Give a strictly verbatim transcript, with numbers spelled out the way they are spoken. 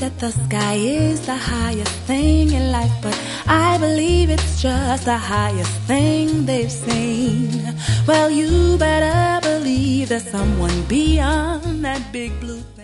that the sky is the highest thing in life, but I believe it's just the highest thing they've seen. Well, you better believe there's someone beyond that big blue thing.